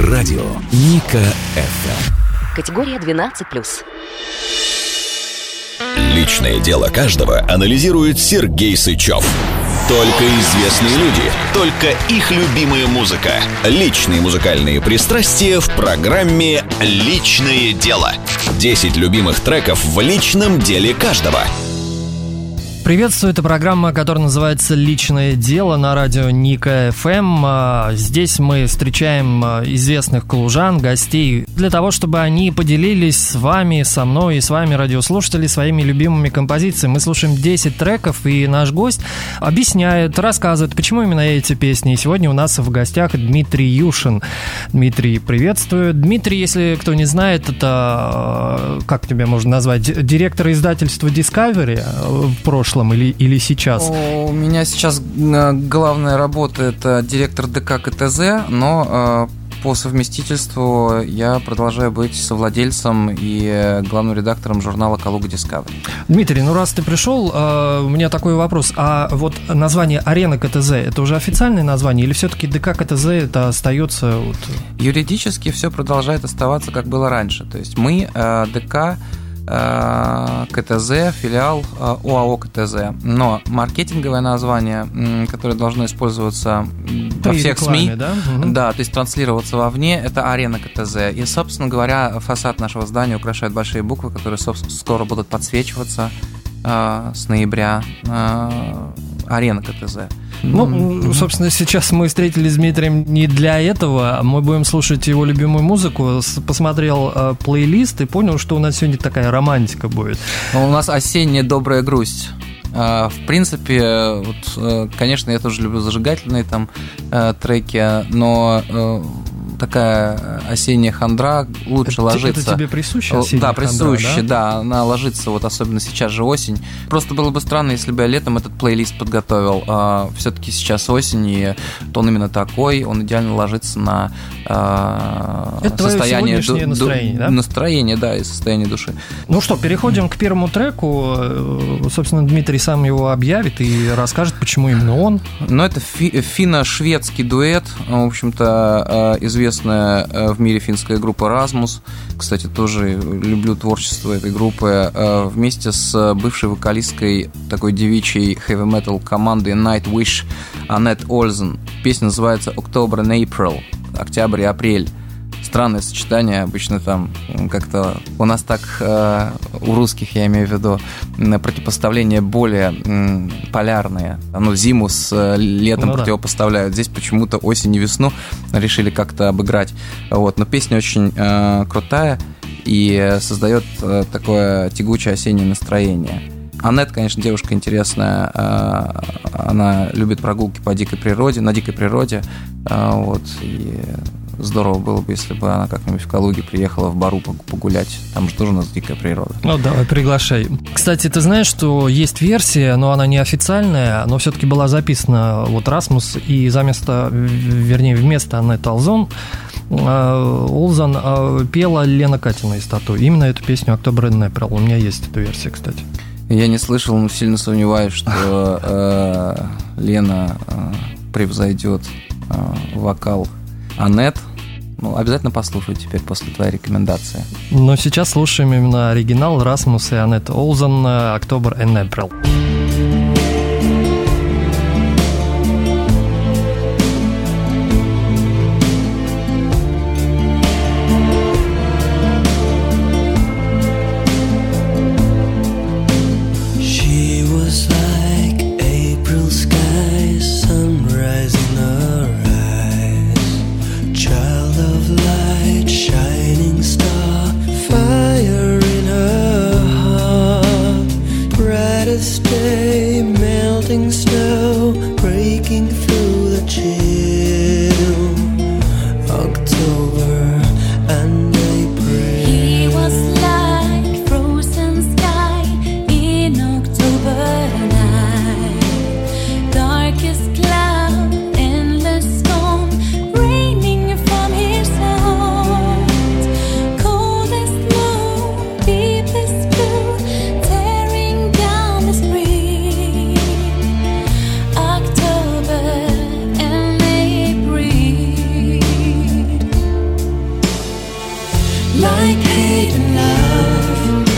Радио Ника ФМ. Категория 12+. Личное дело каждого анализирует Сергей Сычев. Только известные люди, только их любимая музыка. Личные музыкальные пристрастия в программе «Личное дело». 10 любимых треков в личном деле каждого. Приветствую, это программа, которая называется «Личное дело» на радио Ника ФМ. Здесь мы встречаем известных калужан, гостей, для того, чтобы они поделились с вами, со мной и с вами, радиослушатели, своими любимыми композициями. Мы слушаем 10 треков, и наш гость объясняет, рассказывает, почему именно эти песни. И сегодня у нас в гостях Дмитрий Юшин. Дмитрий, приветствую. Дмитрий, если кто не знает, это, как тебя можно назвать, директор издательства Discovery в прошлом или сейчас? У меня сейчас главная работа – это директор ДК КТЗ, но по совместительству я продолжаю быть совладельцем и главным редактором журнала «Калуга Discovery». Дмитрий, ну раз ты пришел, у меня такой вопрос. А вот название «Арена КТЗ» – это уже официальное название или все-таки ДК КТЗ это остается? Вот... Юридически все продолжает оставаться, как было раньше. То есть мы ДК КТЗ, филиал ОАО КТЗ. Но маркетинговое название, которое должно использоваться во всех СМИ, да? Да, то есть транслироваться вовне, это «Арена КТЗ». И, собственно говоря, фасад нашего здания украшают большие буквы, которые, собственно, скоро будут подсвечиваться с ноября. «Арена КТЗ». Ну, собственно, сейчас мы встретились с Дмитрием не для этого. Мы будем слушать его любимую музыку. Посмотрел плейлист и понял, что у нас сегодня такая романтика будет. У нас осенняя добрая грусть. В принципе, вот, конечно, я тоже люблю зажигательные там треки, но такая осенняя хандра лучше ложится. Это тебе присуще осенняя хандра? Да, присуще, да, она ложится, вот особенно сейчас же осень. Просто было бы странно, если бы я летом этот плейлист подготовил. Все-таки сейчас осень, и он именно такой, он идеально ложится на состояние настроение, да? Настроение, да, и состояние души. Ну что, переходим к первому треку. Собственно, Дмитрий сам его объявит и расскажет, почему именно он. Ну, это финно-шведский дуэт, в общем-то, известная в мире финская группа Rasmus. Кстати, тоже люблю творчество этой группы. Вместе с бывшей вокалисткой такой девичьей хэви-метал команды Nightwish Аннет Ользен. Песня называется October and April. Октябрь и апрель. Странное сочетание, обычно там как-то у нас так, у русских, я имею в виду, противопоставление более полярные. Зиму с летом противопоставляют. Здесь почему-то осень и весну решили как-то обыграть. Вот. Но песня очень крутая и создает такое тягучее осеннее настроение. Аннет, конечно, девушка интересная, она любит прогулки по дикой природе, на дикой природе, вот, и здорово было бы, если бы она как-нибудь в Калуге приехала в Бару погулять, там же тоже у нас дикая природа. Ну, давай, приглашай. Кстати, ты знаешь, что есть версия, но она не официальная, но все-таки была записана вот Rasmus, и вместо Аннет Олзен пела Лена Катина из Тату. Именно эту песню «October and April». У меня есть эта версия, кстати. Я не слышал, но сильно сомневаюсь, что Лена превзойдет вокал Аннет. Ну, обязательно послушаю теперь после твоей рекомендации. Но сейчас слушаем именно оригинал Rasmus и Аннет Олзен «October and April». Stay like hate and love,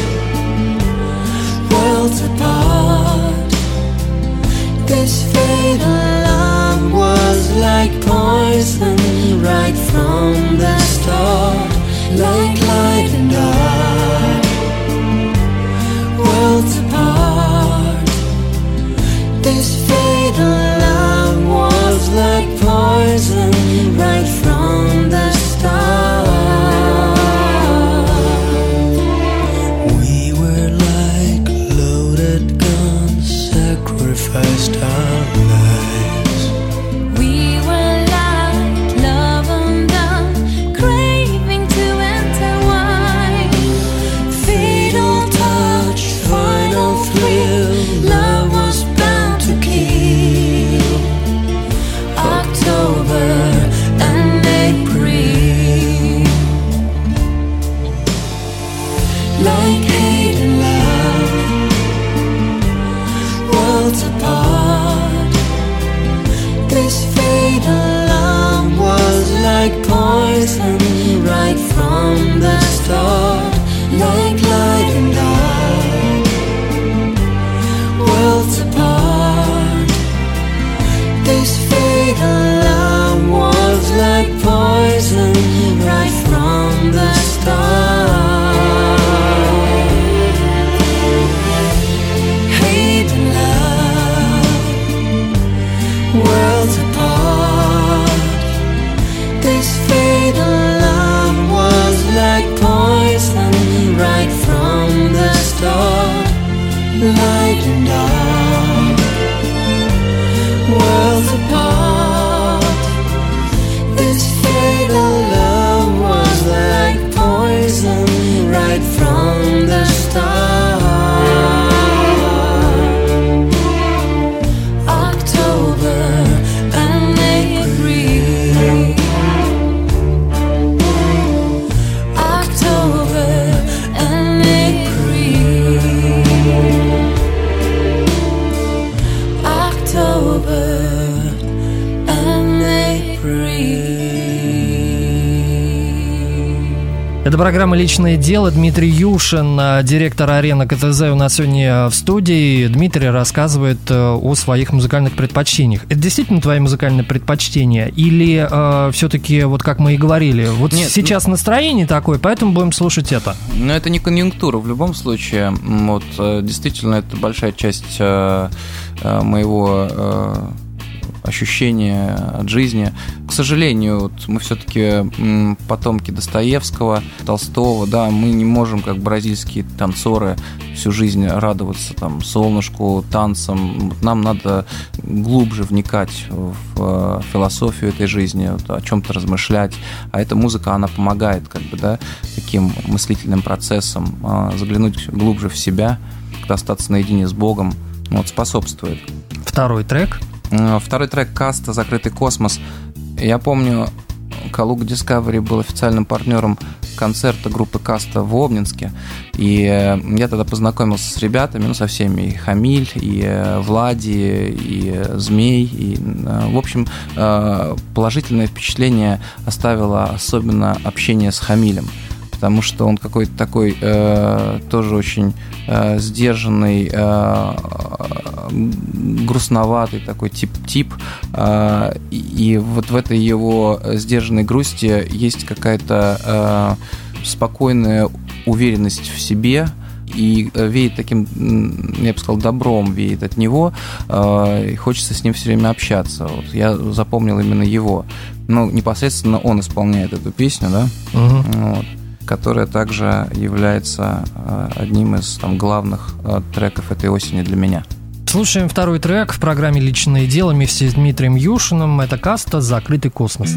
worlds apart. This fatal love was like poison right from the start, like light and dark, worlds apart. This fatal love was like poison right from the start. We were like loaded guns, sacrificed our lives. We were like love undone, craving to intertwine. Fatal touch, final thrill, love was bound to kill. October and April, like hate and love, worlds apart. This fatal love was like poison right from the start, like light and dark, worlds apart. This fatal love was like poison right from the start. Hate and love, worlds apart. This fatal love was like poison right from the start, light and dark, worlds apart. This fatal love was like poison right from the start. October and April, October and April, October and April. Это программа «Личное дело». Дмитрий Юшин, директор арены КТЗ, у нас сегодня в студии. Дмитрий рассказывает о своих музыкальных предпочтениях. Это действительно твои музыкальные предпочтения? Или все-таки, вот как мы и говорили, вот нет, сейчас настроение такое, поэтому будем слушать это? Но это не конъюнктура в любом случае. Вот, действительно, это большая часть моего ощущения от жизни. К сожалению, вот мы все-таки потомки Достоевского, Толстого, да, мы не можем, как бразильские танцоры, всю жизнь радоваться там солнышку, танцам. Нам надо глубже вникать в философию этой жизни, вот, о чем-то размышлять. А эта музыка, она помогает, как бы, да, таким мыслительным процессом заглянуть глубже в себя, как-то остаться наедине с Богом, вот, способствует. Второй трек? Второй трек «Каста. Закрытый космос». Я помню, Калуга Discovery был официальным партнером концерта группы «Каста» в Обнинске. И я тогда познакомился с ребятами, ну, со всеми, и Хамиль, и Влади, и Змей. И, в общем, положительное впечатление оставило особенно общение с Хамилем, потому что он какой-то такой тоже очень сдержанный, грустноватый такой тип. И вот в этой его сдержанной грусти есть какая-то спокойная уверенность в себе, и веет таким, я бы сказал, добром веет от него, и хочется с ним все время общаться. Вот я запомнил именно его. Ну, непосредственно он исполняет эту песню, да? Вот, которая также является одним из там главных треков этой осени для меня. Слушаем второй трек в программе «Личное дело» вместе с Дмитрием Юшиным. Это «Каста. Закрытый космос».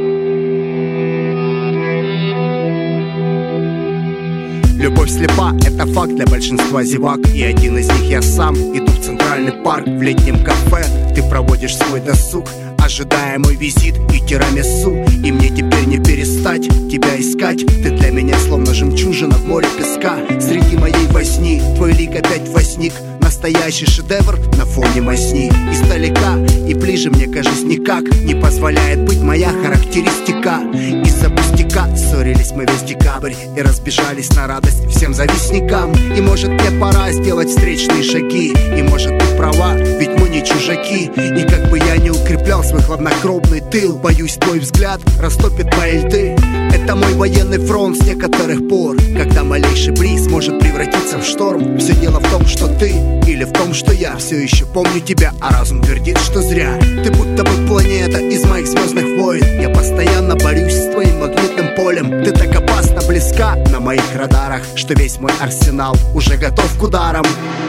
Любовь слепа, это факт для большинства зевак. И один из них я сам. Иду в центральный парк, в летнем кафе. Ты проводишь свой досуг, ожидая мой визит и тирамису. И мне теперь не перестать тебя искать. Ты для меня словно жемчужина в море песка. Среди моей возни твой лик опять возник. На настоящий шедевр на фоне мазни. Издалека и ближе мне, кажется, никак не позволяет быть моя характеристика. Из-за пустяка ссорились мы весь декабрь и разбежались на радость всем завистникам. И может мне пора сделать встречные шаги, и может ты права, ведь мы не чужаки. И как бы я не укреплял свой хладнокровный тыл, боюсь, твой взгляд растопит мои льды. Это мой военный фронт с некоторых пор, когда малейший бриз может превратиться в шторм. Все дело в том, что ты, или в том, что я все еще помню тебя, а разум твердит, что зря. Ты будто бы планета из моих звездных войн. Я постоянно борюсь с твоим магнитным полем. Ты так опасно близка на моих радарах, что весь мой арсенал уже готов к ударам.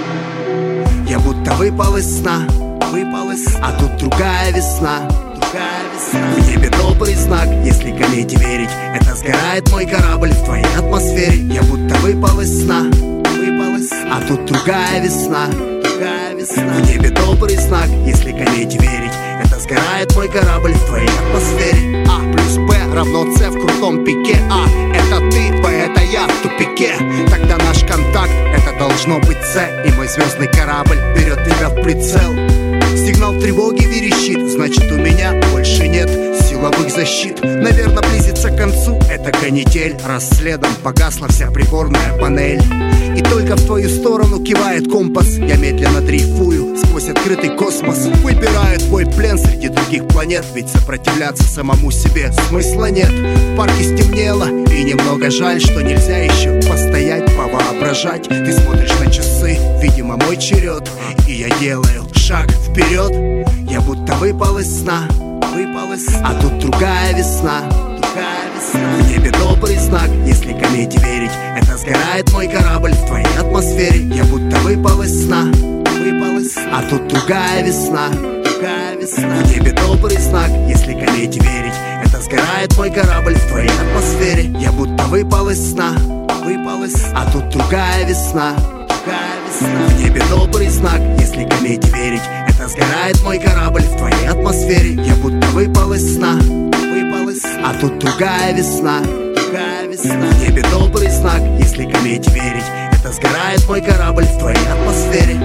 Я будто выпал из сна, а тут другая весна. В небе добрый знак, если комете верить. Это сгорает мой корабль в твоей атмосфере. Я будто выпал из сна, а тут другая весна. В небе добрый знак, если комете верить. Это сгорает мой корабль в твоей атмосфере. А плюс Б равно С в крутом пике. А это ты, Б это я в тупике. Тогда наш контакт это должно быть С. И мой звездный корабль берет тебя в прицел. Сигнал тревоги верещит, значит у меня больше нет силовых защит. Наверное, близится к концу эта канитель. Раз следом погасла вся приборная панель, и только в твою сторону кивает компас. Я медленно дрейфую сквозь открытый космос. Выбираю твой плен среди других планет, ведь сопротивляться самому себе смысла нет. В парке стемнело, и немного жаль, что нельзя еще постоять, повоображать. Ты смотришь на часы, видимо мой черед, и я делаю шаг вперед. Я будто выпал из сна, а тут другая весна. В небе добрый знак, если комете верить. Это сгорает мой корабль в твоей атмосфере. Я будто выпал из сна, а тут другая весна. В небе добрый знак, если комете верить. Это сгорает мой корабль в твоей атмосфере. Я будто выпал из сна, а тут другая весна. В небе добрый знак, если комете верить. Это сгорает мой корабль в твоей атмосфере. Я будто выпал из сна, а тут другая весна. В небе добрый знак, если комете верить. Это сгорает мой корабль в твоей атмосфере.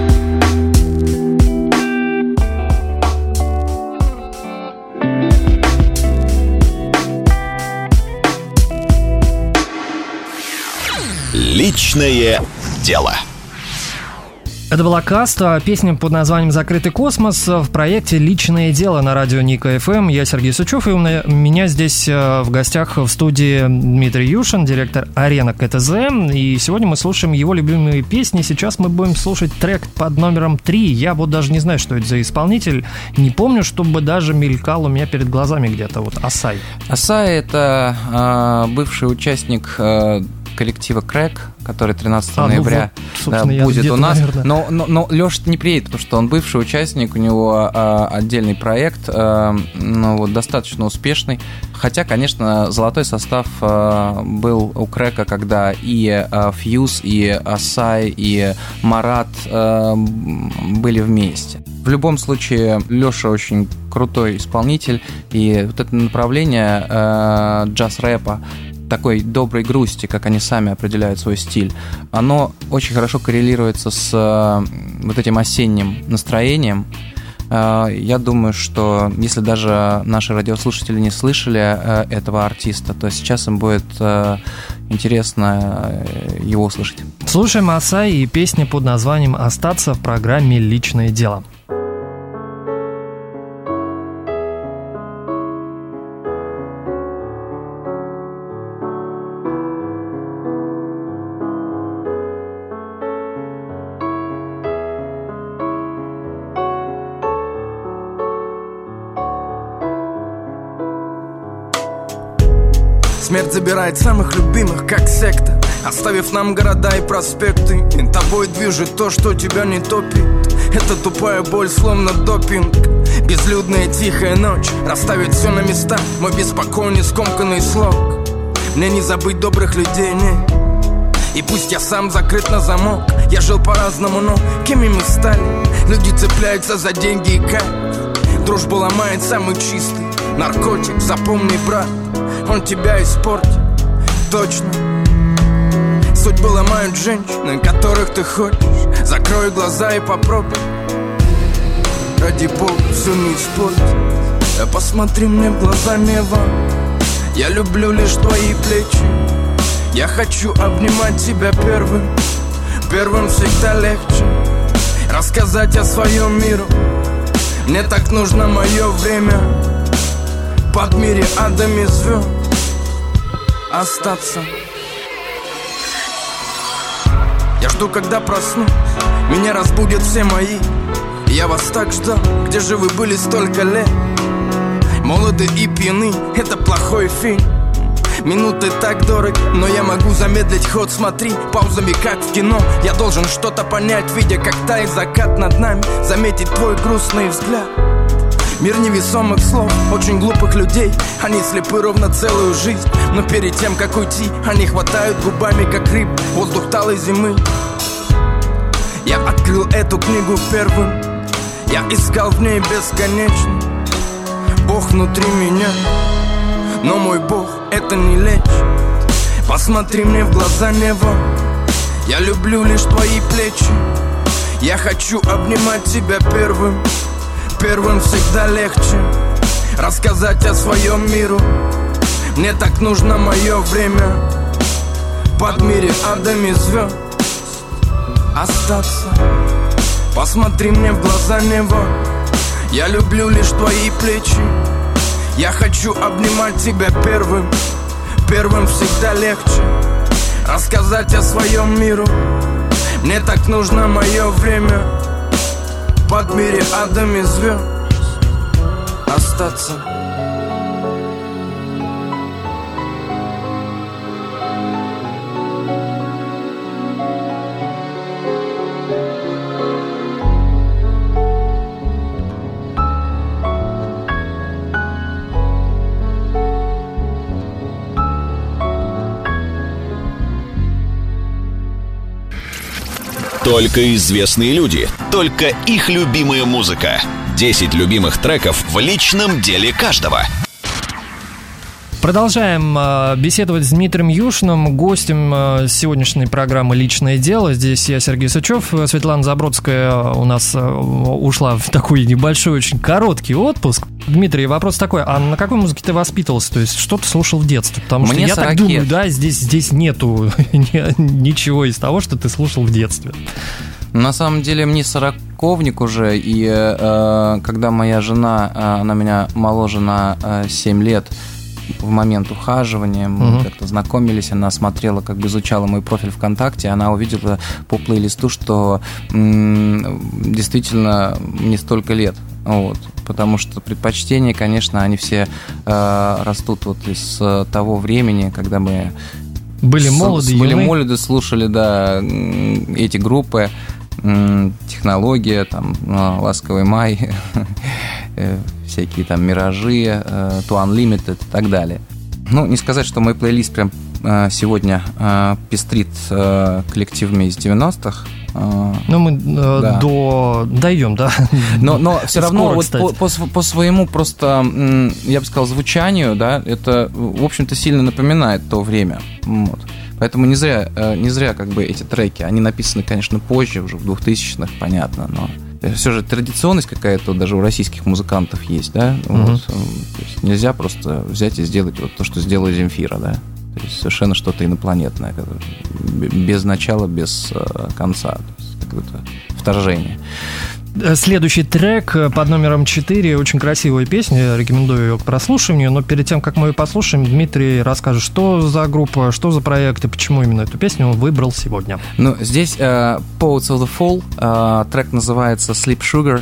Личное дело. Это была Каста, песня под названием «Закрытый космос» в проекте «Личное дело» на радио Ника ФМ. Я Сергей Сычев, и у меня здесь в гостях в студии Дмитрий Юшин, директор «Арена КТЗ». И сегодня мы слушаем его любимые песни. Сейчас мы будем слушать трек под номером 3. Я вот даже не знаю, что это за исполнитель. Не помню, чтобы даже мелькал у меня перед глазами где-то. Вот Асай. Асай — это бывший участник коллектива Крэк, который 13 ноября будет у нас. Наверное. Но Леша не приедет, потому что он бывший участник, у него отдельный проект, достаточно успешный. Хотя, конечно, золотой состав был у Крэка, когда и Фьюз, и Асай, и Марат были вместе. В любом случае, Леша очень крутой исполнитель, и вот это направление джаз-рэпа, такой доброй грусти, как они сами определяют свой стиль, оно очень хорошо коррелируется с вот этим осенним настроением. Я думаю, что если даже наши радиослушатели не слышали этого артиста, то сейчас им будет интересно его услышать. Слушаем Асай и песни под названием «Остаться» в программе «Личное дело». Смерть забирает самых любимых, как секта, оставив нам города и проспекты. И тобой движет то, что тебя не топит. Это тупая боль, словно допинг. Безлюдная тихая ночь расставит все на места. Мой беспокойный скомканный слог. Мне не забыть добрых людей, не. И пусть я сам закрыт на замок. Я жил по-разному, но кем мы стали? Люди цепляются за деньги и кайф. Дружбу ломает самый чистый наркотик. Запомни, брат, он тебя испортит, точно. Судьбы ломают женщины, которых ты хочешь. Закрой глаза и попробуй. Ради бога, все не испортить. Посмотри мне в глаза, Нева. Я люблю лишь твои плечи. Я хочу обнимать тебя первым. Первым всегда легче рассказать о своем миру. Мне так нужно мое время под мире адами звезд остаться. Я жду, когда проснусь, меня разбудят все мои. Я вас так ждал, где же вы были столько лет? Молоды и пьяны, это плохой фильм. Минуты так дорог, но я могу замедлить ход. Смотри, паузами как в кино. Я должен что-то понять, видя, как тает закат над нами. Заметить твой грустный взгляд. Мир невесомых слов, очень глупых людей. Они слепы ровно целую жизнь. Но перед тем, как уйти, они хватают губами, как рыб, воздух талой зимы. Я открыл эту книгу первым. Я искал в ней бесконечно Бог внутри меня. Но мой Бог это не лечит. Посмотри мне в глаза, Нева. Я люблю лишь твои плечи. Я хочу обнимать тебя первым. Первым всегда легче рассказать о своем миру. Мне так нужно мое время под мире адами звезд остаться. Посмотри мне в глаза, Нева. Я люблю лишь твои плечи. Я хочу обнимать тебя первым. Первым всегда легче рассказать о своем миру. Мне так нужно мое время под мире адами звезд остаться. Только известные люди, только их любимая музыка. 10 любимых треков в личном деле каждого. Продолжаем беседовать с Дмитрием Юшиным, гостем сегодняшней программы «Личное дело». Здесь я, Сергей Сычев. Светлана Забродская у нас ушла в такой небольшой, очень короткий отпуск. Дмитрий, вопрос такой, а на какой музыке ты воспитывался? То есть что ты слушал в детстве? Потому что я так думаю, да, здесь нету ничего из того, что ты слушал в детстве. На самом деле мне сороковник уже, и когда моя жена, она меня моложе на 7 лет, в момент ухаживания, мы как-то знакомились, она смотрела, как бы изучала мой профиль ВКонтакте, она увидела по плейлисту, что действительно не столько лет, вот, потому что предпочтения, конечно, они все растут вот из того времени, когда мы были молоды, слушали, да, эти группы, технология, там, «Ласковый май», всякие там «Миражи», «To Unlimited» и так далее. Ну, не сказать, что мой плейлист прям сегодня пестрит коллективами из 90-х. Ну, мы дойдем, да. Но все равно скоро, вот по своему просто, я бы сказал, звучанию, да, это, в общем-то, сильно напоминает то время. Вот. Поэтому не зря как бы эти треки, они написаны, конечно, позже, уже в 2000-х, понятно, но все же традиционность какая-то даже у российских музыкантов есть, да, вот. То есть нельзя просто взять и сделать вот то, что сделала Земфира, да, то есть совершенно что-то инопланетное, без начала, без конца, то есть какое-то вторжение. Следующий трек под номером 4, очень красивая песня, рекомендую ее к прослушиванию, но перед тем, как мы ее послушаем, Дмитрий расскажет, что за группа, что за проект и почему именно эту песню он выбрал сегодня. Ну, здесь Poets of the Fall, трек называется Sleep Sugar.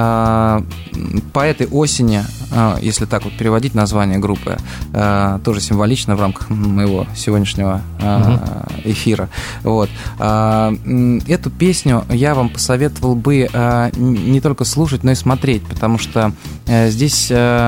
По этой осени, если так вот переводить название группы, тоже символично в рамках моего сегодняшнего эфира. Вот. Эту песню я вам посоветовал бы не только слушать, но и смотреть, потому что здесь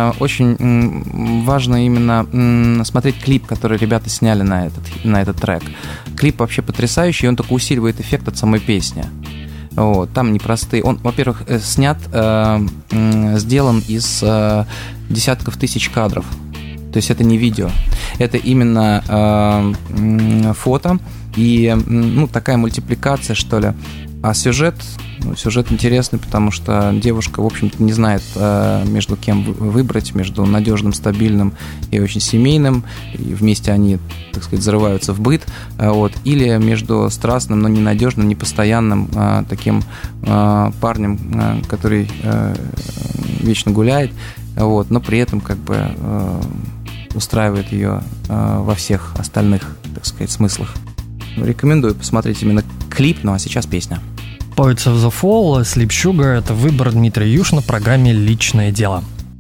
очень важно именно смотреть клип, который ребята сняли на этот трек. Клип вообще потрясающий, он только усиливает эффект от самой песни. Вот, там непростые. Он, во-первых, снят, сделан из десятков тысяч кадров. То есть это не видео. это именно фото и такая мультипликация, что ли. А сюжет интересный, потому что девушка, в общем-то, не знает, между кем выбрать, между надежным, стабильным и очень семейным, и вместе они, так сказать, зарываются в быт, или между страстным, но ненадежным, непостоянным таким парнем, который вечно гуляет, но при этом как бы устраивает ее во всех остальных, так сказать, смыслах. Рекомендую посмотреть именно клип, а сейчас песня. Poets of the Fall, Sleep Sugar — это выбор Дмитрия Юшина в программе «Личное дело».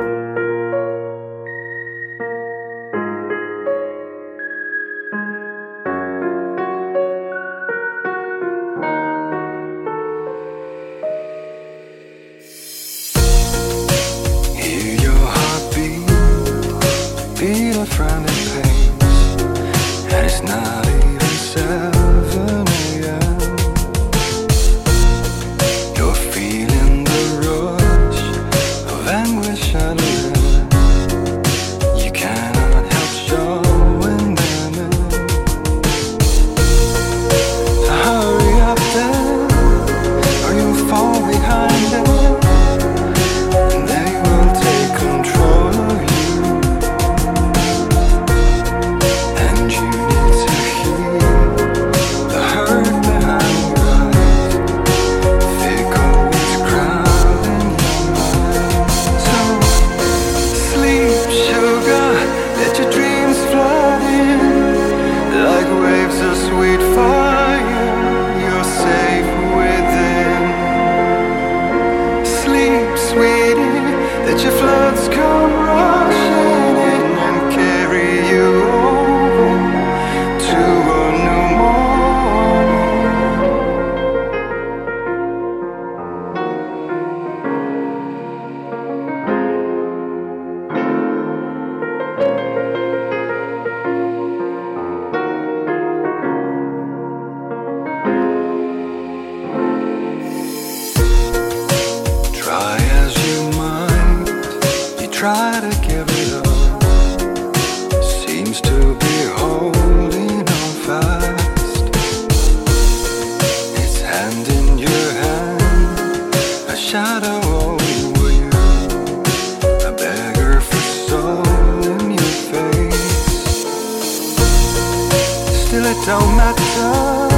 Don't matter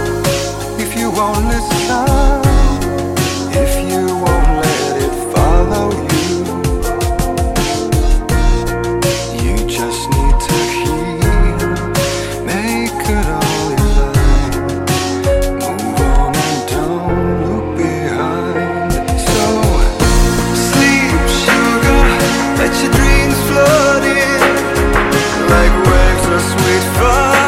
if you won't listen, if you won't let it follow you. You just need to heal, make it all your life. Move on and don't look behind. So sleep, sugar, let your dreams flood in like waves of sweet fire.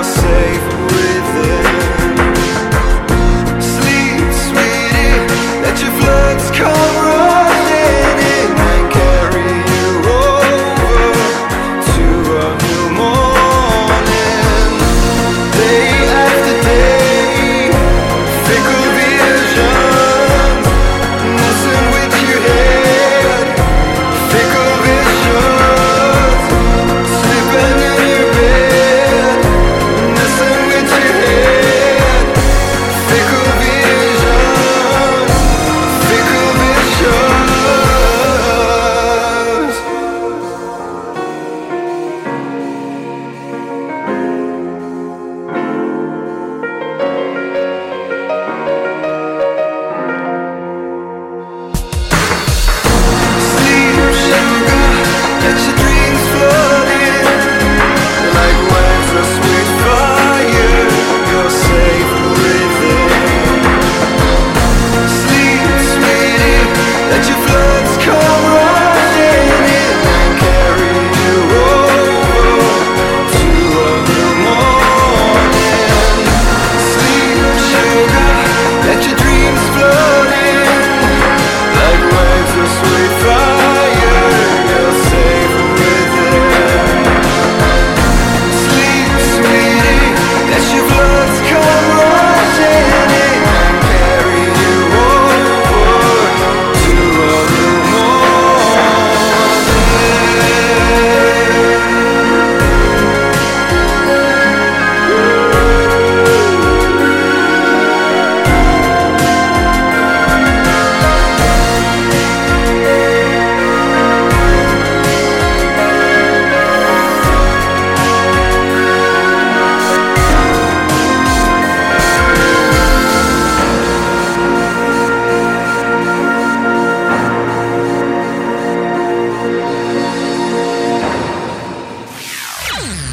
Safe within. Sleep, sweetie, let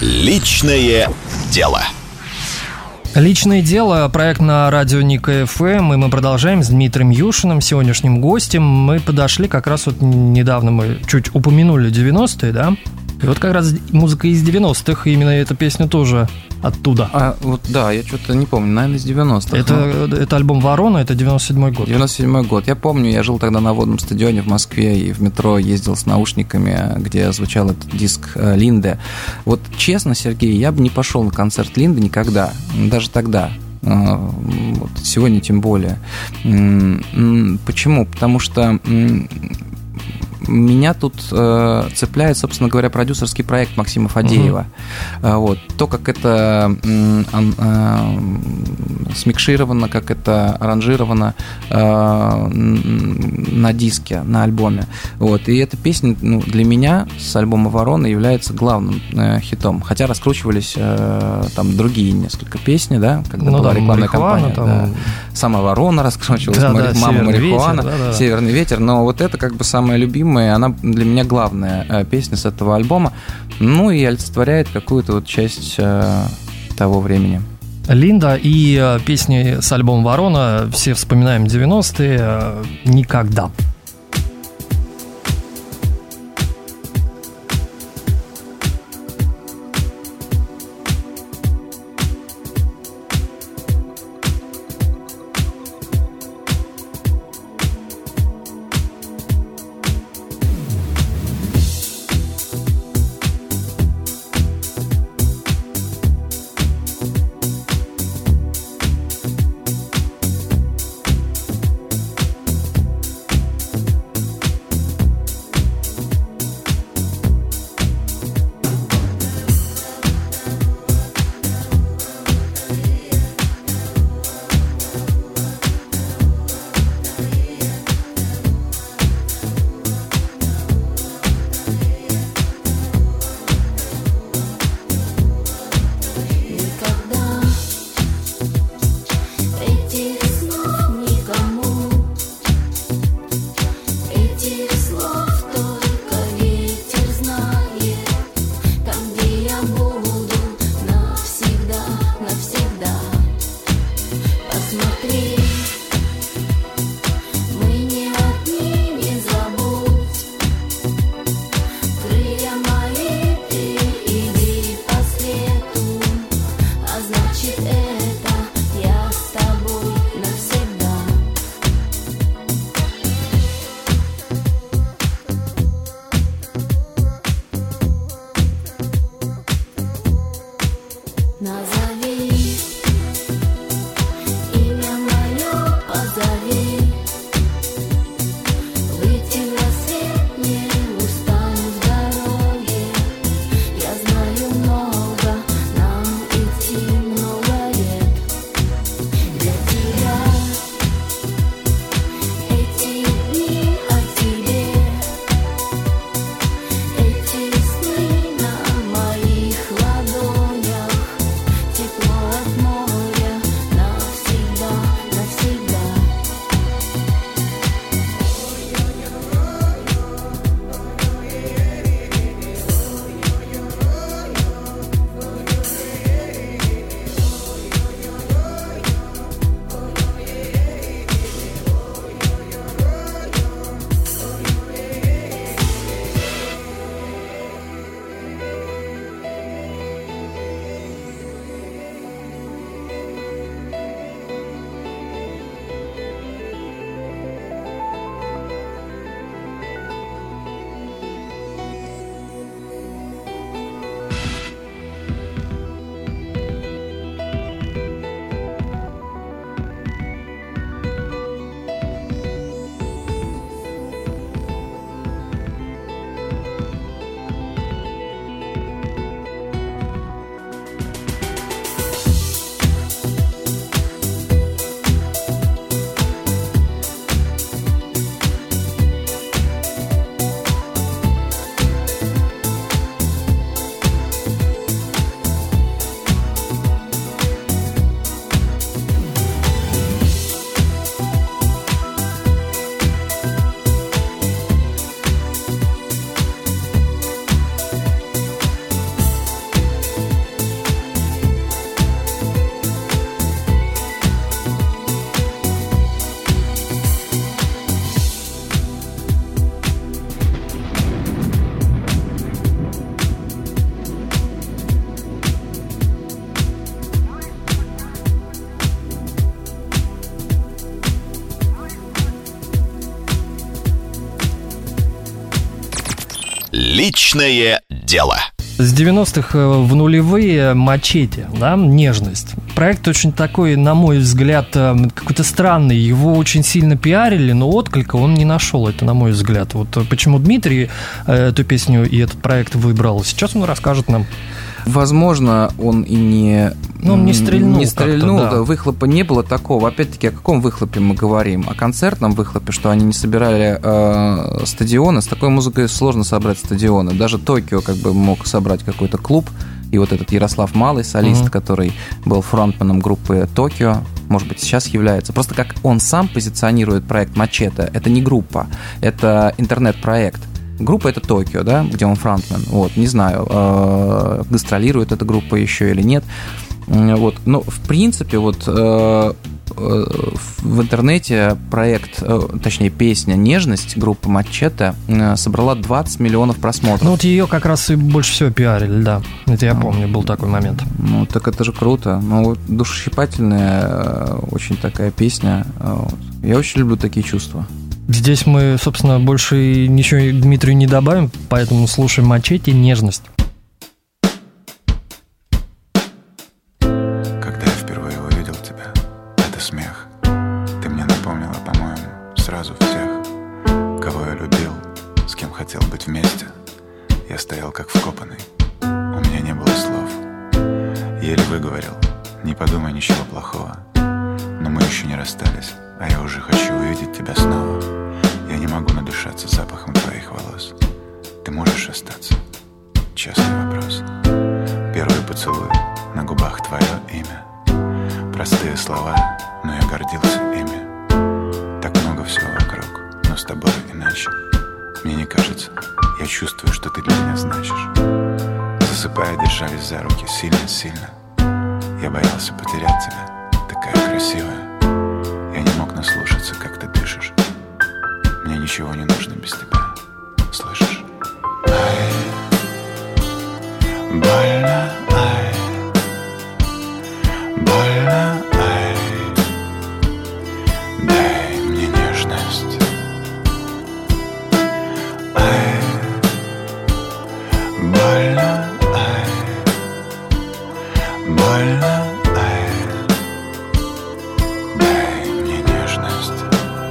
Личное дело. Личное дело, проект на радио Ника ФМ, и мы продолжаем с Дмитрием Юшиным, сегодняшним гостем. Мы подошли, как раз вот недавно мы чуть упомянули 90-е, да? И вот как раз музыка из 90-х, именно эта песня тоже оттуда. Вот да, я что-то не помню, наверное, из 90-х. Это альбом «Ворона», это 97-й год. 97-й год. Я помню, я жил тогда на водном стадионе в Москве и в метро ездил с наушниками, где звучал этот диск Линды. Вот честно, Сергей, я бы не пошел на концерт Линды никогда, даже тогда. Вот, сегодня тем более. Почему? Потому что меня тут цепляет, собственно говоря, продюсерский проект Максима Фадеева. Вот. То, как это смикшировано, как это аранжировано на диске, на альбоме. Вот. И эта песня для меня с альбома «Ворона» является главным хитом. Хотя раскручивались там другие несколько песни, да, когда была рекламная кампания. Да. Сама «Ворона» раскручивалась, «Мама Марихуана», «Северный ветер». Но вот это как бы самая любимая, она для меня главная песня с этого альбома. Ну и олицетворяет какую-то вот часть того времени. Линда и песни с альбома «Ворона», все вспоминаем 90-е, «Никогда». Личное дело. С 90-х в нулевые «Мачете», да, «Нежность». Проект очень такой, на мой взгляд, какой-то странный. Его очень сильно пиарили, но отклика он не нашел, это на мой взгляд. Вот почему Дмитрий эту песню и этот проект выбрал, сейчас он расскажет нам. Возможно, он и не... Ну, он не стрельнул. Не стрельнул, да. да, выхлопа не было такого. Опять-таки, о каком выхлопе мы говорим? О концертном выхлопе, что они не собирали стадионы. С такой музыкой сложно собрать стадионы. Даже Токио как бы мог собрать какой-то клуб. И вот этот Ярослав Малый, солист, который был фронтменом группы Токио, может быть, сейчас является. Просто как он сам позиционирует проект «Мачете», это не группа, это интернет-проект. Группа — это Токио, да, где он фронтмен. Вот, не знаю, гастролирует эта группа еще или нет. Вот. Но, в принципе, вот в интернете проект, точнее, песня «Нежность» группы «Мачете» собрала 20 миллионов просмотров. Ну, вот ее как раз и больше всего пиарили, да. Это я помню, был такой момент. Ну, так это же круто. Ну, душещипательная очень такая песня. Вот. Я очень люблю такие чувства. Здесь мы, собственно, больше ничего Дмитрию не добавим, поэтому слушаем «Мачете», «Нежность». Когда я впервые увидел тебя, это смех. Ты мне напомнила, по-моему, сразу всех, кого я любил, с кем хотел быть вместе. Я стоял как вкопанный, у меня не было слов. Еле выговорил, не подумай ничего плохого. Но мы еще не расстались, а я уже хочу увидеть тебя снова. Я не могу надышаться запахом твоих волос. Ты можешь остаться? Честный вопрос. Первый поцелуй, на губах твое имя. Простые слова, но я гордился ими. Так много всего вокруг, но с тобой иначе. Мне не кажется, я чувствую, что ты для меня значишь. Засыпая, держались за руки сильно-сильно. Я боялся потерять тебя, такая красивая. Я не мог наслушаться, как ты дышишь. Мне ничего не нужно без тебя, слышишь? Ай, больно, ай, больно, ай, дай мне нежность. Ай, больно, ай, больно, ай, дай мне нежность.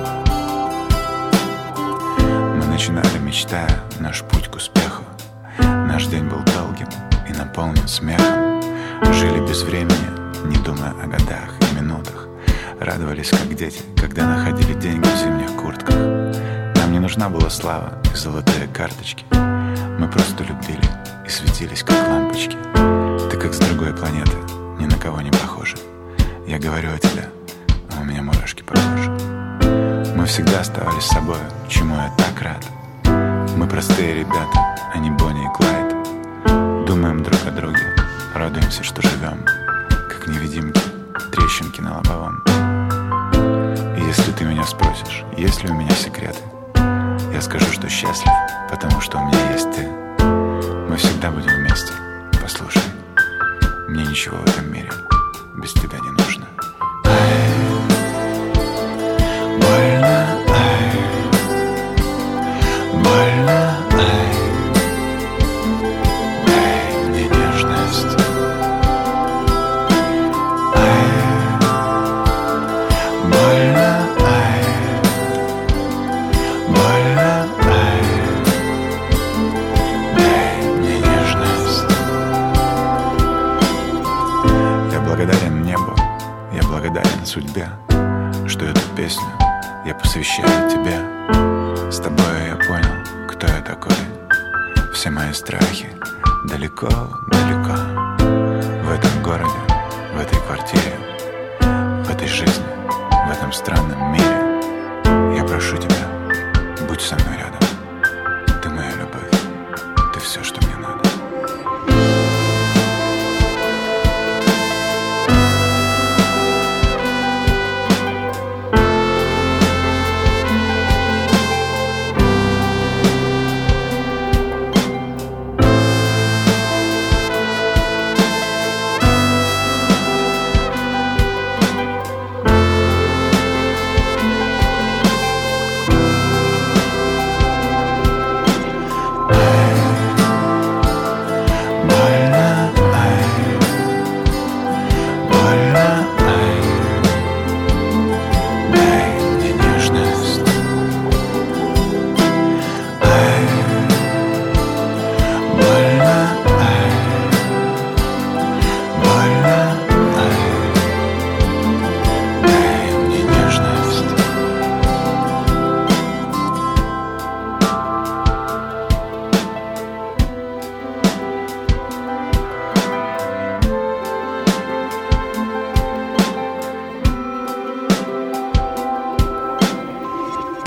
Мы начинали, мечтая, наш путь к успеху. Наш день был долгим и наполнен смехом. Жили без времени, не думая о годах и минутах. Радовались, как дети, когда находили деньги в зимних куртках. Нам не нужна была слава и золотые карточки. Мы просто любили и светились, как лампочки. Ты как с другой планеты, ни на кого не похожа. Я говорю о тебе, а у меня мурашки по коже. Мы всегда оставались собой, чему я так рад. Мы простые ребята, а не Бонни и Клайд. Думаем друг о друге, радуемся, что живем, как невидимки, трещинки на лобовом. И если ты меня спросишь, есть ли у меня секреты, я скажу, что счастлив, потому что у меня есть ты. Мы всегда будем вместе, послушай. Мне ничего в этом мире без тебя не нужно. Больно, ай, больно, ай, дай мне нежность. Ай, больно, ай, больно, ай, дай мне нежность. Я благодарен небу, я благодарен судьбе, что эту песню я посвящаю тебе. С тобой я понял, кто я такой. Все мои страхи далеко, далеко. В этом городе, в этой квартире, в этой жизни, в этом странном мире. Я прошу тебя, будь со мной рядом. Ты моя любовь, ты все, что мне надо.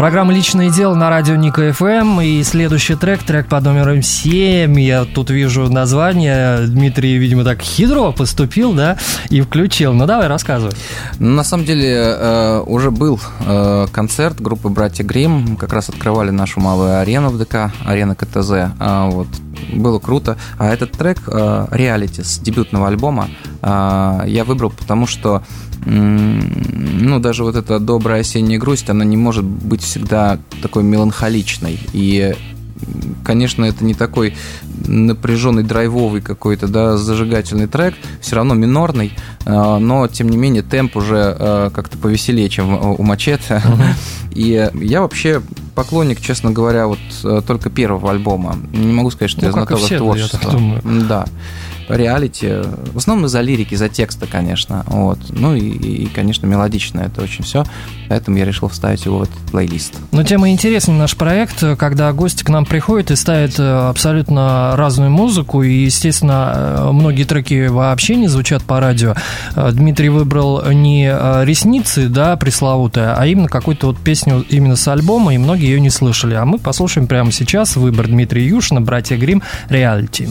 Программа «Личное дело» на радио Ника ФМ. И следующий трек под номером 7. Я тут вижу название. Дмитрий, видимо, так хитро поступил, да, и включил. Ну, давай, рассказывай. На самом деле, уже был концерт группы «Братья Гримм». Как раз открывали нашу малую арену в ДК, арена КТЗ. Вот. Было круто. А этот трек «Reality» с дебютного альбома я выбрал, потому что даже вот эта добрая осенняя грусть, она не может быть всегда такой меланхоличной. И, конечно, это не такой напряженный, драйвовый какой-то, да, зажигательный трек, все равно минорный, но, тем не менее, темп уже как-то повеселее, чем у Мачете. И я вообще поклонник, честно говоря, вот только первого альбома. Не могу сказать, что я знаток творчества. Да. Реалити, в основном из-за лирики, из-за текста, конечно. Вот. Ну и, конечно, мелодично это очень все. Поэтому я решил вставить его в этот плейлист. Но тем и интереснее наш проект, когда гости к нам приходят и ставят абсолютно разную музыку. И, естественно, многие треки вообще не звучат по радио. Дмитрий выбрал не «Ресницы», да, пресловутая, а именно какую-то вот песню именно с альбома, и многие ее не слышали. А мы послушаем прямо сейчас выбор Дмитрия Юшина, «Братья Гримм», «Reality».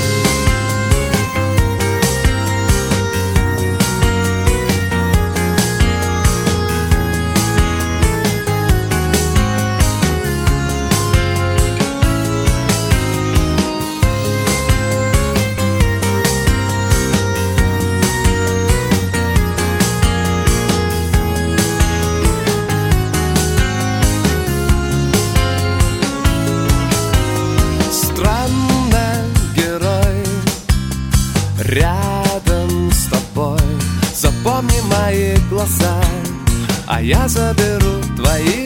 Рядом с тобой запомни мои глаза, а я заберу твои.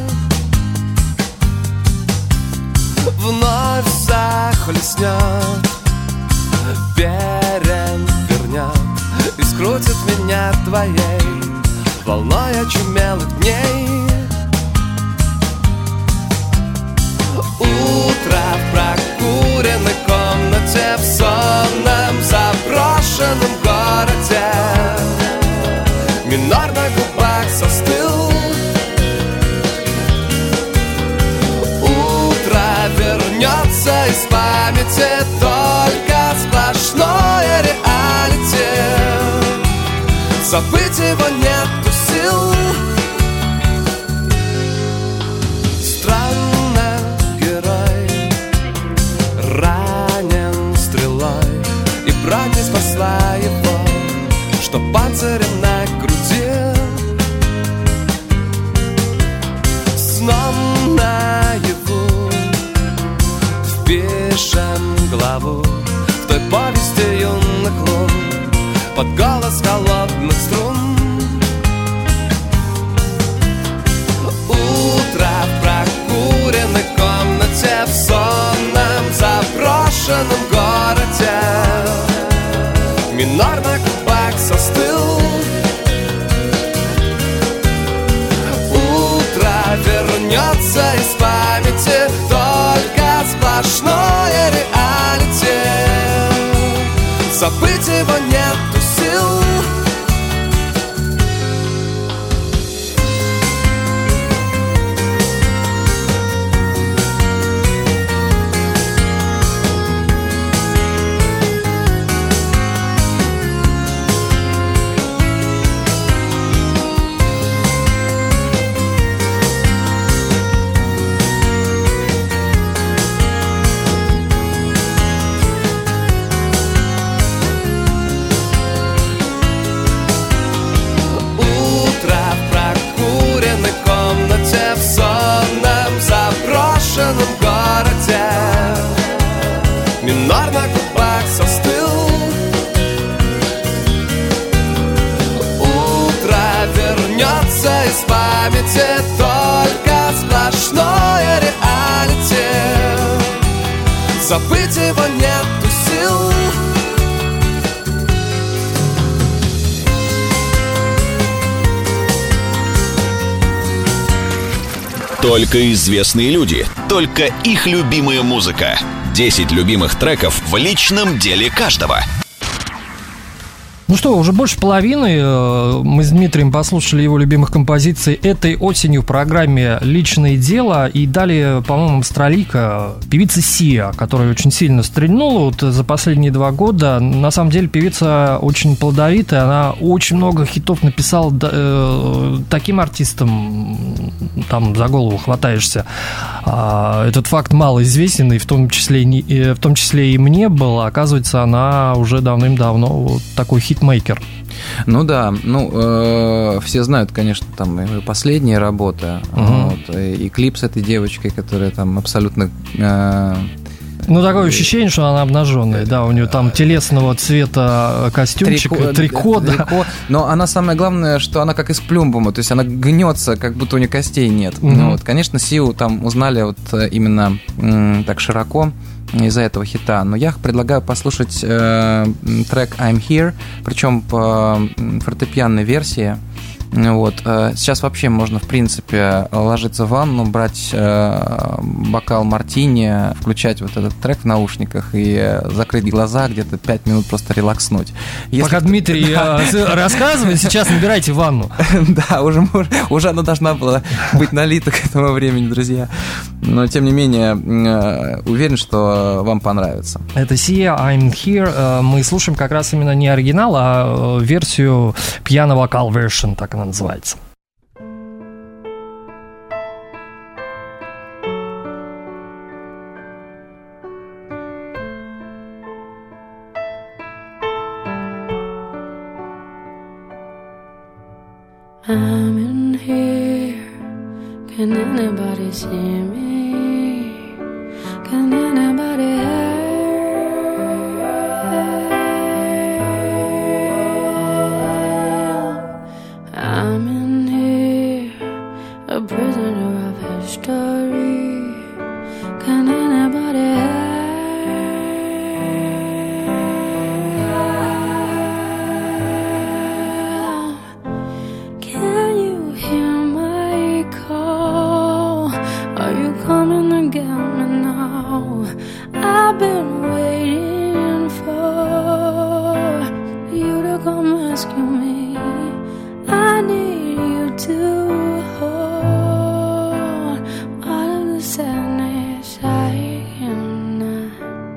Вновь захлестнет, вернет и скрутит меня твоей волной очумелых дней. Утро в прокуренной комнате, в сонном заброшенном городе. Минор на губах застыл. Утро вернется из памяти, только сплошное реалити. Забыть его нету сил. Бронь не спасла его, что панцирем на груди. Сном наяву впишем главу в той повести юных лун под голос холодных струн. Утро в прокуренной комнате, в сонном заброшенном городе. Минор на губах застыл. Утро вернется из памяти, только сплошное реалити. Забыть его нету сил. Минор на губах застыл. Утро вернется из памяти, только сплошное реалити. Забыть его нету сил. Только известные люди, только их любимая музыка. 10 любимых треков в личном деле каждого. Ну что, уже больше половины. Мы с Дмитрием послушали его любимых композиций этой осенью в программе «Личное дело». И далее, по-моему, австралийка, певица Сиа, которая очень сильно стрельнула вот за последние 2 года. На самом деле певица очень плодовитая. Она очень много хитов написала таким артистам, там за голову хватаешься. Этот факт мало известен, и в том числе и мне было. Оказывается, она уже давным-давно вот такой хитмейкер. Ну да, все знают, конечно, там и последние работы, и клип с этой девочкой, которая там абсолютно... такое ощущение, что она обнаженная, да, у нее там телесного цвета костюмчик, трико, да. Но она, самое главное, что она как из плюмбума, то есть она гнется, как будто у нее костей нет. Конечно, Сиу там узнали вот именно так широко из-за этого хита, но я предлагаю послушать трек «I'm Here», причем по фортепианной версии. Сейчас вообще можно, в принципе, ложиться в ванну, брать бокал мартини, включать вот этот трек в наушниках и закрыть глаза, где-то 5 минут просто релакснуть. Пока Дмитрий рассказывает, сейчас набирайте ванну. Да, уже она должна была быть налита к этому времени, друзья. Но, тем не менее, уверен, что вам понравится. Это Sia, I'm Here. Мы слушаем как раз именно не оригинал, а версию пиано-вокал version, так она называется. I'm in here. Can anybody see me? Can anybody help? I'm in here, a prisoner of history. Can anybody help? Can you hear my call? Are you coming to get me now? I've been waiting for you to come rescue me. I need you to hold all of the sadness I cannot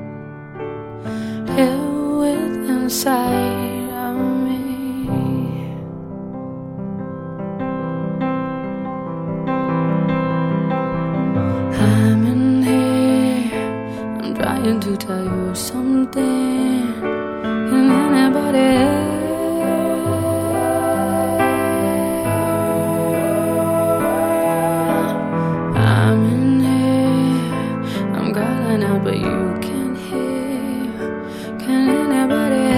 deal with inside of me. I'm in here, I'm trying to tell you something. Can anybody help? I'm in here, I'm calling out but you can't hear. Can anybody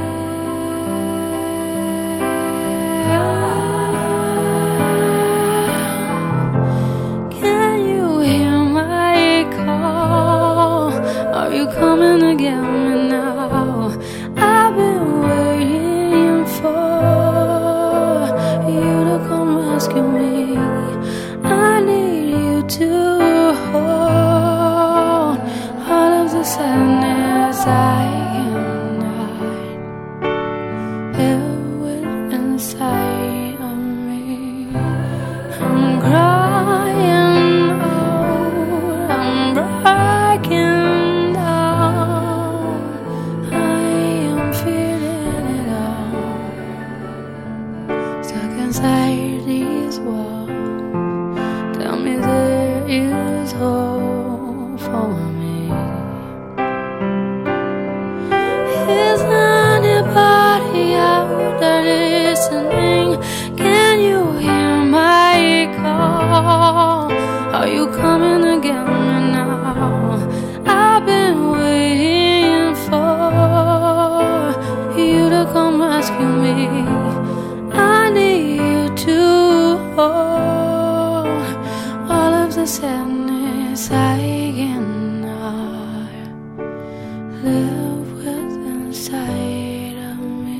help? Can you hear my call? Are you coming to get me now? I've been waiting for you to come rescue me. I need you to hold all of the sadness I cannot live with inside of me. I'm crying out, I'm breaking down. I am feeling it all, stuck inside these walls. Tell me there is hope for me. Is anybody out there listening? Can you hear my call? Are you coming to get me now? I've been waiting for you to come rescue me. I need you to hold all of the sadness I cannot live with inside of me.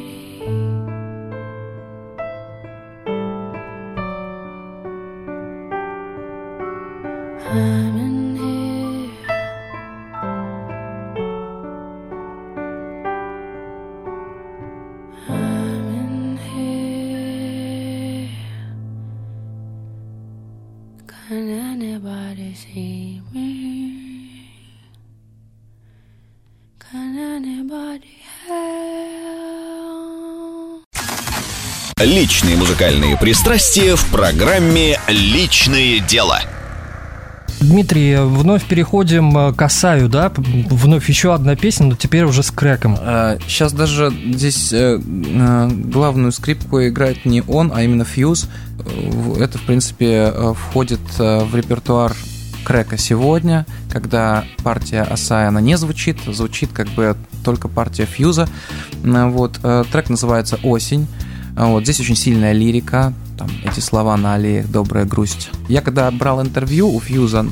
I'm in here. I'm Личные музыкальные пристрастия в программе «Личное дело». Дмитрий, вновь переходим к Асаю, да? Вновь еще одна песня, но теперь уже с Крэком. Сейчас даже здесь главную скрипку играет не он, а именно Фьюз. Это, в принципе, входит в репертуар Крэка сегодня, когда партия Асая, она не звучит как бы только партия Фьюза. Вот. Трек называется «Осень». Вот. Здесь очень сильная лирика, там эти слова на аллеях, добрая грусть. Я когда брал интервью у Фьюза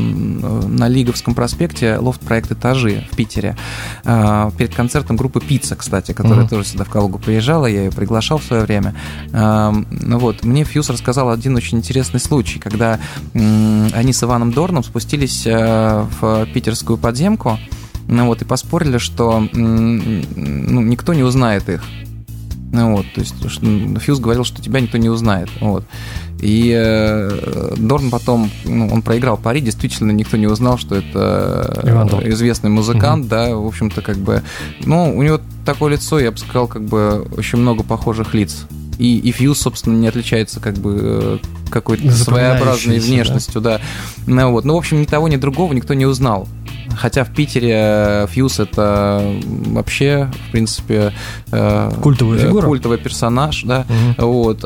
на Лиговском проспекте, лофт-проект «Этажи» в Питере, перед концертом группы «Пицца», кстати, которая тоже сюда в Калугу приезжала, я ее приглашал в свое время. Вот. Мне Фьюз рассказал один очень интересный случай, когда они с Иваном Дорном спустились в питерскую подземку, вот, и поспорили, что никто не узнает их. Вот, то есть Фьюз говорил, что тебя никто не узнает. Вот. И Дорн потом, он проиграл пари, действительно никто не узнал, что это известный музыкант, да, в общем-то, как бы, у него такое лицо, я бы сказал, как бы очень много похожих лиц. И Фьюз, собственно, не отличается как бы какой-то своеобразной внешностью, да. Вот. В общем, ни того, ни другого никто не узнал. Хотя в Питере Фьюз — это вообще, в принципе, культовая фигура, культовый персонаж, да. Вот.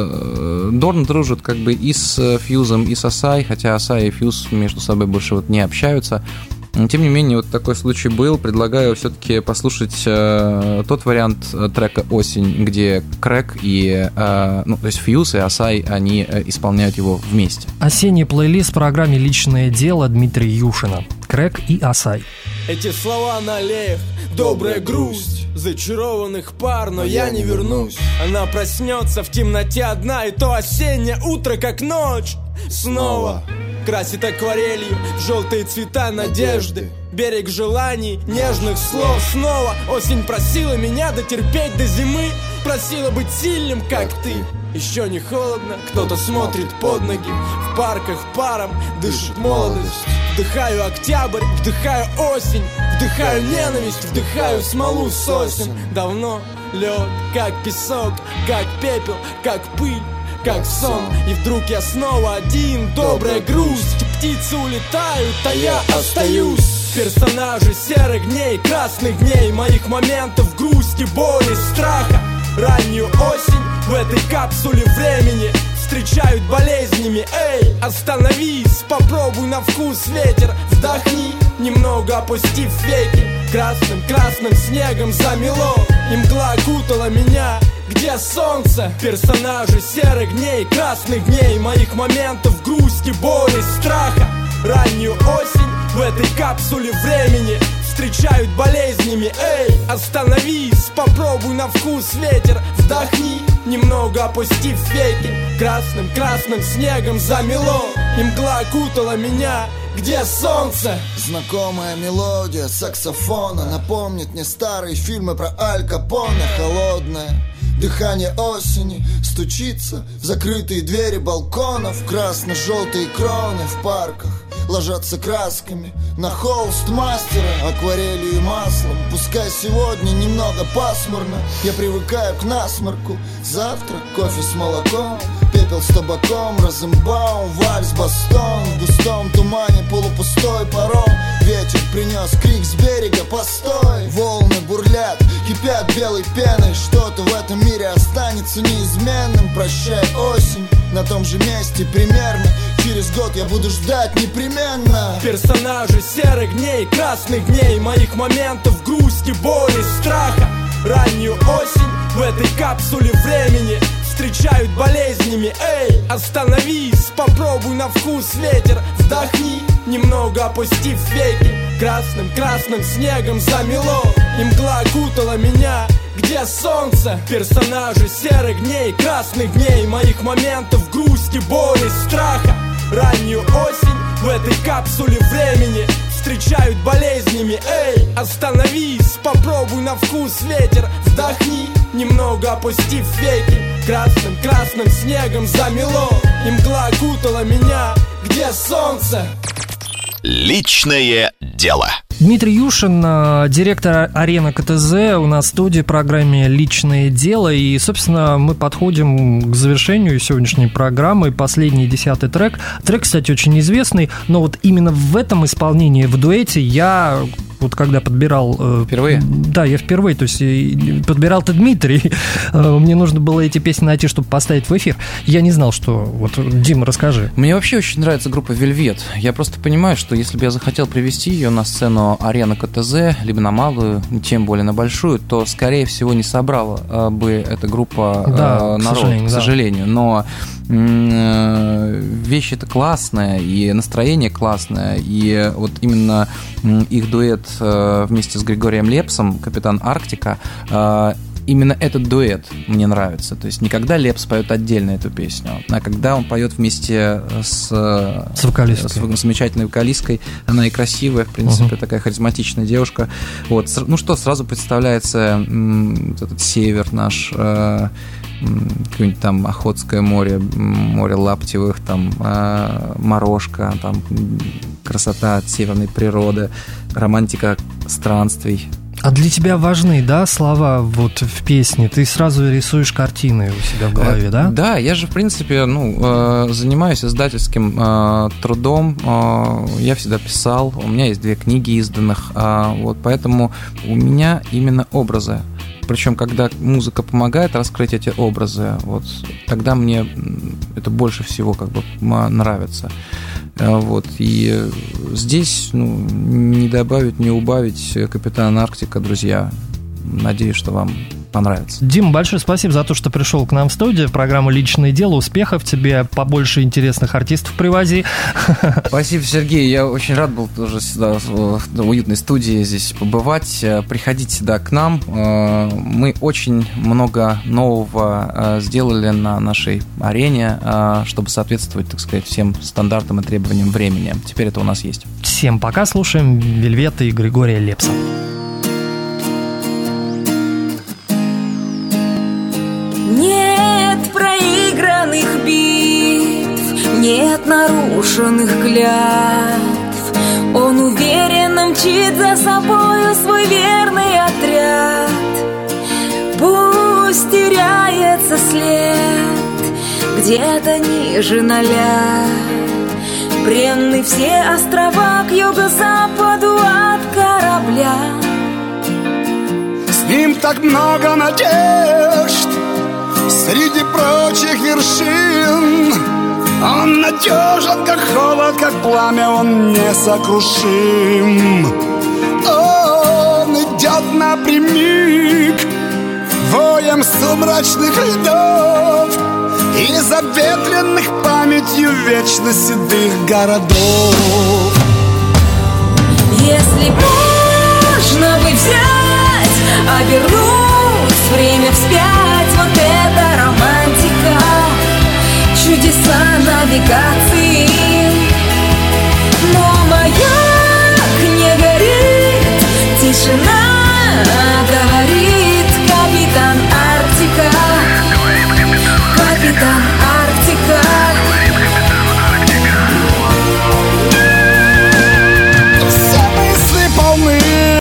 Дорн дружит как бы и с Фьюзом, и с Асай, хотя Асай и Фьюз между собой больше не общаются. Тем не менее, вот такой случай был. Предлагаю все-таки послушать тот вариант трека «Осень», где Крэк и, то есть Фьюз и Асай, они исполняют его вместе. Осенний плейлист в программе «Личное дело» Дмитрия Юшина. Крэк и Асай. Эти слова на аллеях, добрая грусть зачарованных пар, но я не вернусь. Она проснется в темноте одна, и то осеннее утро, как ночь, снова красит акварелью желтые цвета надежды, берег желаний, нежных слов. Снова осень просила меня дотерпеть до зимы, просила быть сильным, как ты. Еще не холодно, кто-то смотрит под ноги, в парках паром дышит молодость. Вдыхаю октябрь, вдыхаю осень, вдыхаю ненависть, вдыхаю смолу сосен. Давно лед, как песок, как пепел, как пыль, как сон. И вдруг я снова один, добрая грусть. Птицы улетают, а я остаюсь. Персонажи серых дней, красных дней, моих моментов грусти, боли, страха. Раннюю осень в этой капсуле времени встречают болезнями. Эй, остановись, попробуй на вкус ветер, вдохни, немного опустив веки. Красным снегом замело, и мгла окутала меня. Где солнце? Персонажи серых дней, красных дней, моих моментов грусти, боли, страха. Раннюю осень в этой капсуле времени встречают болезнями. Эй, остановись, попробуй на вкус ветер, вдохни, немного опустив веки. Красным снегом замело, и мгла окутала меня. Где солнце? Знакомая мелодия саксофона напомнит мне старые фильмы про Аль Капоне. Холодное дыхание осени стучится в закрытые двери балконов. Красно-желтые кроны в парках ложатся красками на холст мастера, акварелью и маслом. Пускай сегодня немного пасмурно, я привыкаю к насморку. Завтра кофе с молоком, пепел с табаком, Розенбаум, вальс, бастон. В густом тумане полупустой паром, ветер принес крик с берега: постой! Волны бурлят, кипят белой пеной. Что-то в этом мире останется неизменным. Прощай, осень, на том же месте примерно. Через год я буду ждать непременно. Персонажи серых дней, красных дней, моих моментов грусти, боли, страха. Раннюю осень в этой капсуле времени встречают болезнями. Эй, остановись, попробуй на вкус ветер, вдохни, немного опустив веки. Красным снегом замело, и мгла окутала меня. Где солнце? Персонажи серых дней, красных дней, моих моментов грусти, боли, страха. Раннюю осень в этой капсуле времени встречают болезнями. Эй, остановись, попробуй на вкус ветер, вдохни, немного опустив веки. Красным снегом замело, и мгла окутала меня. Где солнце? Личное дело. Дмитрий Юшин, директор Арена КТЗ, у нас в студии в программе «Личное дело». И, собственно, мы подходим к завершению сегодняшней программы. Последний 10-й трек. Трек, кстати, очень известный, но вот именно в этом исполнении, в дуэте, я... Вот когда подбирал... Впервые? Да, я впервые, то есть подбирал-то Дмитрий. Мне нужно было эти песни найти, чтобы поставить в эфир. Я не знал, что... Вот, Дима, расскажи. Мне вообще очень нравится группа «Вельвет». Я просто понимаю, что если бы я захотел привести ее на сцену Арены КТЗ, либо на малую, тем более на большую, то, скорее всего, не собрала бы эта группа народ, к сожалению. Но вещь-то классная, и настроение классное, и вот именно их дуэт вместе с Григорием Лепсом, «Капитан Арктика», именно этот дуэт мне нравится. То есть не когда Лепс поет отдельно эту песню, а когда он поет вместе с замечательной вокалисткой. Она и красивая, в принципе, такая харизматичная девушка. Вот. Ну что, сразу представляется этот север наш, какое-нибудь там Охотское море, море Лаптевых, там морожка, там красота от северной природы, романтика странствий. А для тебя важны, да, слова вот в песне? Ты сразу рисуешь картины у себя в голове, да? Да, я же, в принципе, занимаюсь издательским трудом. Я всегда писал, у меня есть 2 книги изданных, вот, поэтому у меня именно образы. Причем, когда музыка помогает раскрыть эти образы, вот, тогда мне это больше всего как бы нравится. Вот, и здесь не добавить, не убавить «Капитан Арктика», друзья. Надеюсь, что вам понравится. Дим, большое спасибо за то, что пришел к нам в студию, в программу «Личное дело». Успехов тебе, побольше интересных артистов привози. Спасибо, Сергей. Я очень рад был тоже сюда, в уютной студии здесь побывать. Приходите сюда к нам. Мы очень много нового сделали на нашей арене, чтобы соответствовать, так сказать, всем стандартам и требованиям времени. Теперь это у нас есть. Всем пока. Слушаем «Вельвета» и Григория Лепса. Нет проигранных битв, нет нарушенных клятв. Он уверенно мчит за собою свой верный отряд. Пусть теряется след где-то ниже 0. Бренны все острова к юго-западу от корабля. С ним так много надежд среди прочих вершин. Он надежен, как холод, как пламя, он несокрушим. Он идет напрямик воем сумрачных льдов и заветренных памятью вечно седых городов. Если можно бы взять, обернуть время вспять, вот это романтика, чудеса навигации. Но маяк не горит, тишина говорит: капитан Арктика, капитан Арктика. Все мысли полны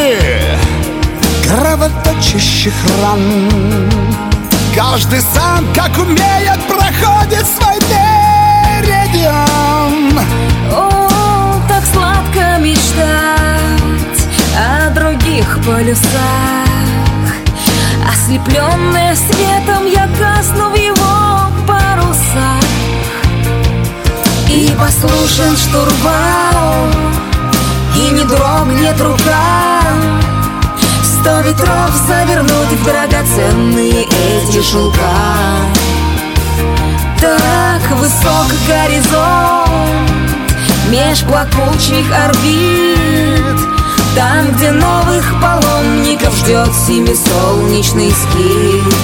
кровоточащих ран. Каждый сам, как умеет, проходит свой меридиан. О, так сладко мечтать о других полюсах. Ослепленная светом, я гасну в его парусах. И послушен штурвал, и не дрогнет рука. 100 ветров завернуть в драгоценные эти шелка. Так высок горизонт меж плакучих орбит, там, где новых паломников ждет семисолнечный скит.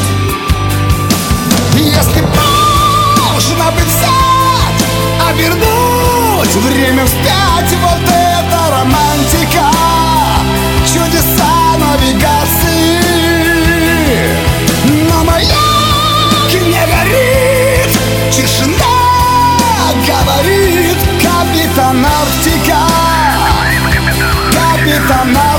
Если можно бы взять, обернуть время вспять, вот это романтика, чудеса навигации. Но маяк не горит, тишина говорит: капитан Арктика, капитан остановить.